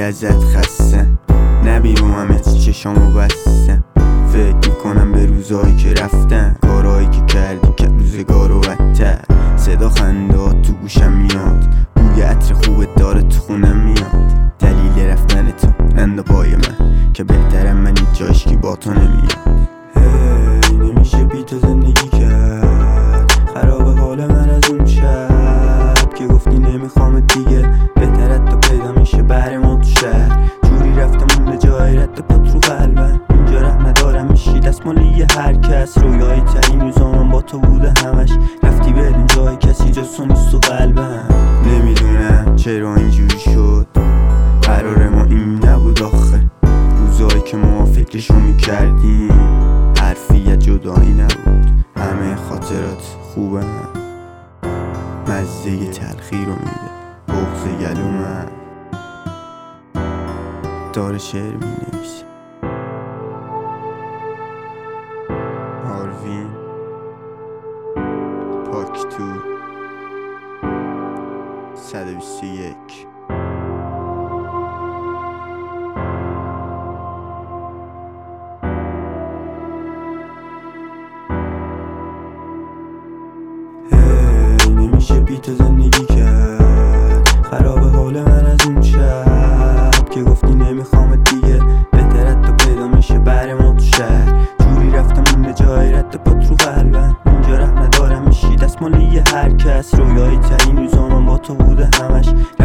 خیلی ازت خستم، نبیرم همه چشامو بستم. فکر میکنم به روزایی که رفتن، کارهایی که کردی که روزگارو بدتر. صدا خندهات تو گوشم میاد، بوی عطر خوبت داره تو خونم میاد. دلیل رفتن تو ننده پای من که بهترم من این جایش که با تو نمیاد. نمیشه بی تو زندگی کرد، خراب حال من از اون شب که گفتی نمیخوامت دیگه. بهترت تو پیدا میشه بر ما تو شهر، جوری رفتم مونده جای رد پات رو قلبم. اینجا ره ندارم میشی دستمالی هر کس، رویایی ترین روزامم با تو بوده همش. رفتی بدون جای کسی جز تو نیست تو قلبم. نمیدونم چرا اینجوری شد، قرار ما این نبود آخه. روزایی که ما فکرشو میکردیم حرفی جدایی نبود. همه خاطرات خوبم، مزه تلخی رو میده بغض گلومم. داره شعر مینویسه آروین پاک تو 121. نمیشه بی تو زندگی کرد، خراب حال من از اون شب که گفتی نمیخوامت دیگه. بهترت تو پیدا میشه بر ما تو شهر، جوری رفتم مونده جای رد پات رو قلبم. اینجا ره ندارم میشی دستمالی هر کس، رویایی ترین روزامم با تو بوده همش.